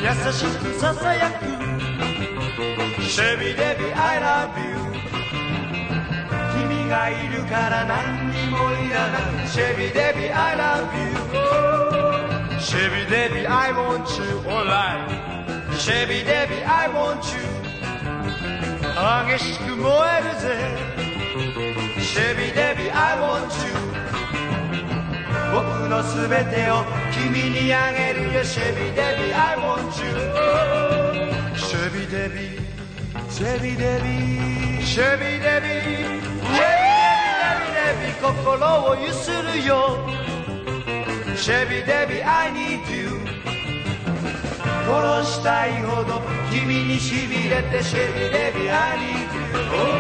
優しくささやくシェビデビ I love you 君がいるから何にもいらないシェビデビ I love you シェビデビ I want you alright シェビデビ I want you 激しく燃えるぜシェビデビ I want you 僕のすべてを君にあげるよシェビデビ I want you シェビデビシェビデビシェビデビシェビデビ心をゆするよシェビデビ I need you 殺したいほど君にしびれてシェビデビ I need you